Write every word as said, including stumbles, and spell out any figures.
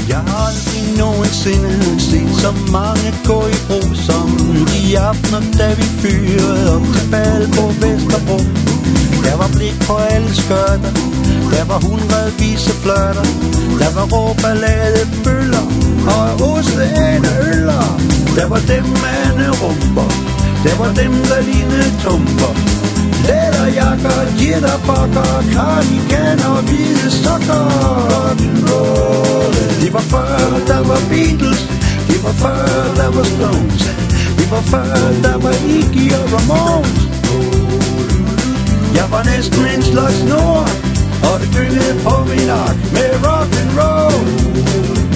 Jeg har aldrig nogensinde set så mange gå i ro som de aftener, da vi fyrede op til bal på Vesterbro. Der var blik på alle skørter, der var hundredvis af flørter, der var råballade bøller og oceane øller. Der var dem med rumper, der var dem der lignede tumper, læderjakker, jitterbukker, cardiganer og hvide sokker. Det var før, der var Beatles, det var før, der var Stones, det var før, der var Iggy og Ramones. Jeg var næsten en slags nord, og det gyngede på min ark med rock and roll.